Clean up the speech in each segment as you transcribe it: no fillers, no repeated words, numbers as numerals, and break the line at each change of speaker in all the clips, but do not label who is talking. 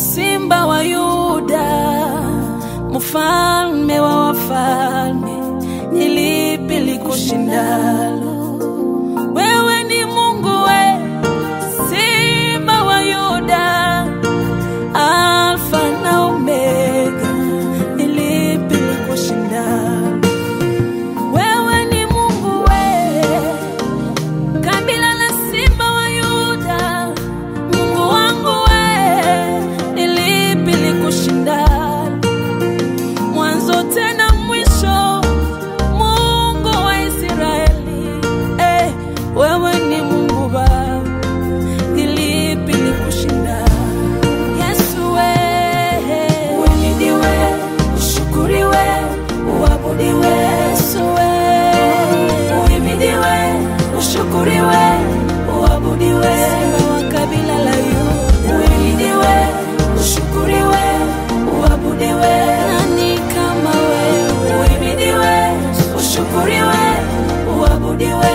Simba wa Yuda, mfalme wa wafalme, ni lipi likushindalo? Wewe ni Mungu we, Simba wa Yuda, Alfa na Omega, ni lipi likushindalo? Wewe ni Mungu we, kabila la Simba wa Yuda, Mungu wangu we, ni lipi likushindalo? Mwanzo tena mwisho, Mungu wa Israeli, wewe ni Mungu Baba, ni lipi likushindalo? Yesu we, uhimidiwe, ushukuriwe, uabudiwe. Yesu we, uhimidiwe, ushukuriwe, uabudiwe. Simba wa kabila la Yuda, uhimidiwe, ushukuriwe, uabudiwe. Nani kama wewe? Uhimidiwe, ushukuriwe, uabudiwe.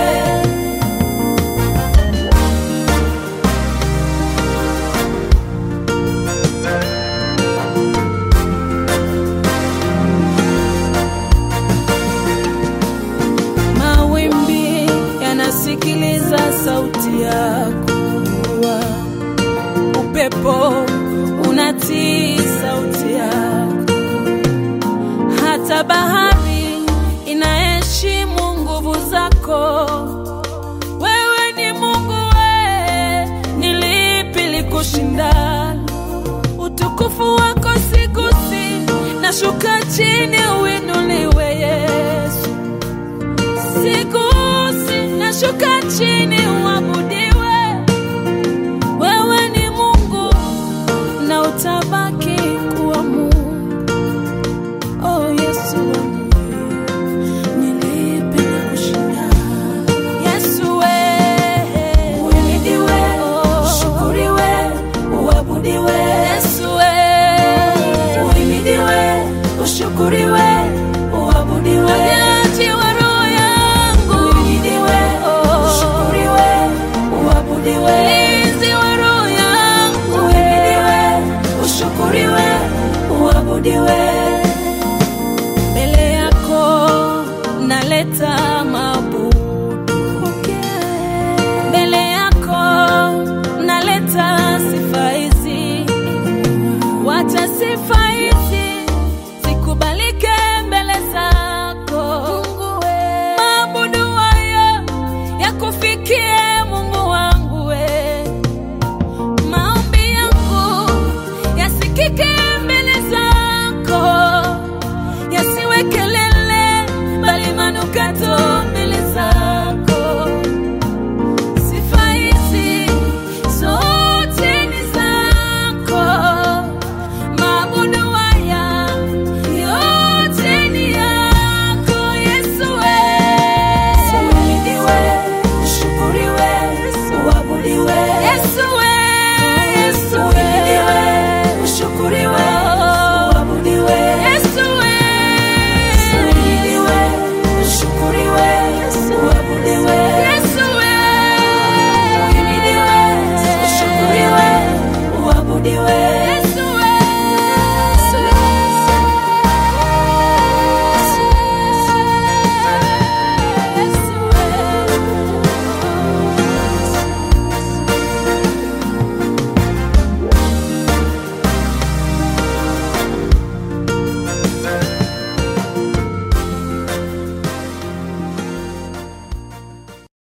Mawimbi yanasikiliza sauti yako, upepo unatii sauti yako, hata bahari inaheshimu nguvu zako. Wewe ni Mungu we, ni lipi likushindalo? Utukufu wako sigusi, nashuka chini uinuliwe Yesu. Sigusi, nashuka chini uabudiwe. Wewe ni Mungu na utaba